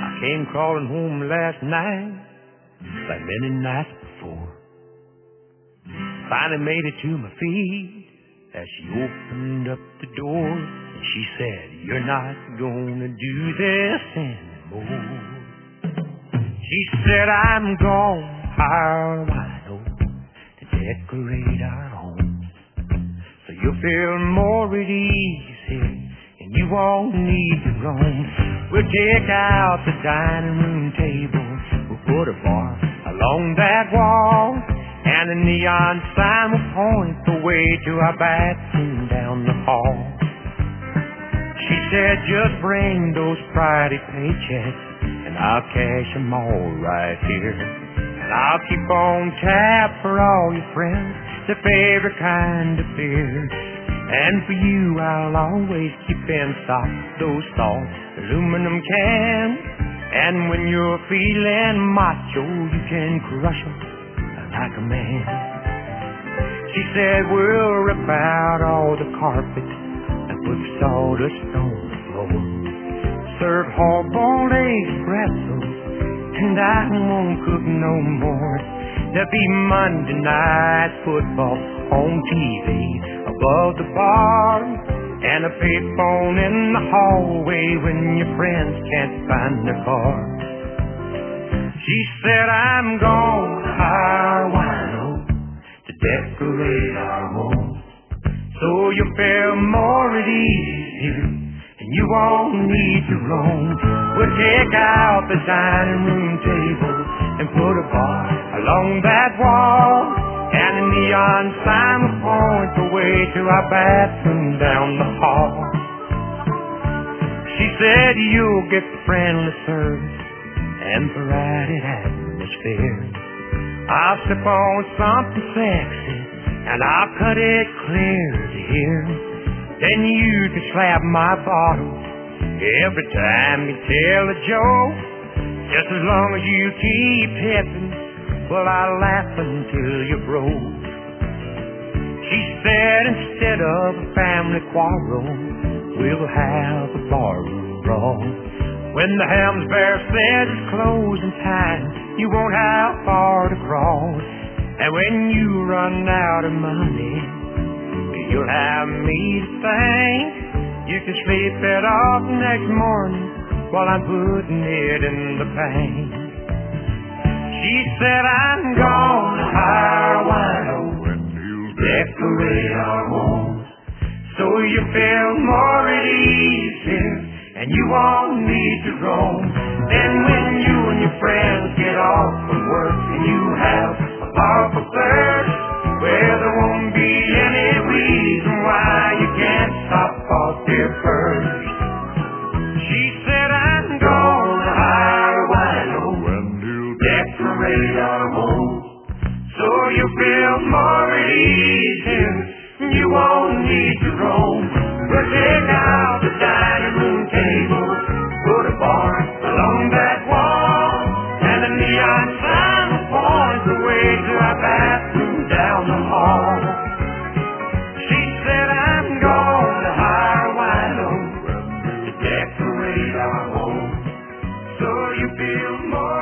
I came crawling home last night like many nights before. Finally made it to my feet as she opened up the door. And she said, "You're not gonna do this anymore." She said, "I'm gonna hire a wino to decorate our home, so you'll feel more at ease here and you won't need to roam. We'll take out the dining room table, we'll put a bar along that wall, and a neon sign will point the way to our bathroom down the hall." She said, "Just bring those Friday paychecks and I'll cash them all right here. And I'll keep on tap for all your friends, their favorite kind of beer. And for you I'll always keep in stock those soft aluminum cans. And when you're feeling macho, you can crush them like a man." She said, "We'll rip out all the carpet and put sawdust on the floor. Serve hard-boiled eggs, pretzels, and I won't cook no more. There'll be Monday night football on TV above the bar, and a payphone in the hallway when your friends can't find their car." She said, "I'm gonna hire a wino to decorate our home, so you'll feel more at ease here and you won't need to roam. We'll take out the dining room table and put a bar along that wall, and a neon sign will point the way to our bathroom down the hall." She said, "You'll get friendly service and variety atmosphere. I'll sip on something sexy and I'll cut it clear to hear. Then you can slap my bottle every time you tell a joke. Just as long as you keep tipping, well, I'll laugh until you're broke." She said, "Instead of a family quarrel, we'll have a barroom brawl. When the Helmsbear says it's closing time, you won't have far to crawl. And when you run out of money, you'll have me to thank. You can sleep it off next morning while I'm putting it in the bank." She said, "I'm gonna hire a wino to decorate our home, so you feel more at ease here and you won't need to roam. Then when you and your friends get off from work and you have a powerful thirst, well, there won't be any reason why you can't stop off there first." She said, "I'm gonna hire a wino to decorate our home, so you feel more at ease here, you won't need to roam. We'll take out the dining room table, put a bar along that wall, and a neon sign will point the way to our bathroom down the hall." She said, "I'm gonna hire a wino to decorate our home, so you feel more